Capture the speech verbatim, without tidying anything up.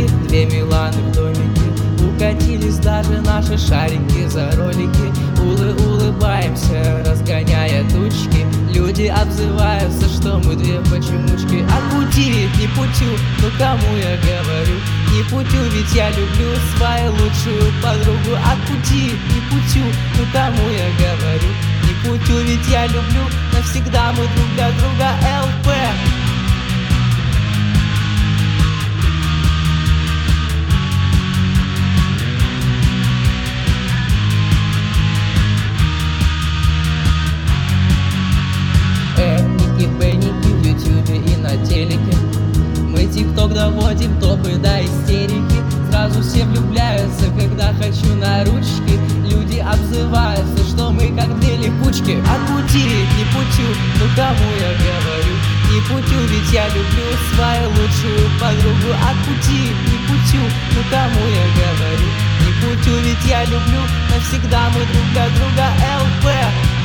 ручки, две Миланы в домике. Укатились даже наши шарики за ролики. Улы улыбаемся, разгоняя тучки. Люди обзываются, что мы две почемучки. От пути не путю, ну кому я говорю? Не путю, ведь я люблю свою лучшую подругу. От пути не путю, ну кому я говорю? Не путю, ведь я люблю, навсегда мы друг для друга. ЛП. Энники, Бенники в ютюбе и на телеке. Мы тикток доводим, топы до истерики. Сразу все влюбляются, когда хочу на ручки. Люди обзываются, что мы как две липучки. От пути не путю, ну кому я говорю? Не путю, ведь я люблю свою лучшую подругу. От пути не путю, ну кому я говорю? Не путю, ведь я люблю, навсегда мы друг для друга. ЛП.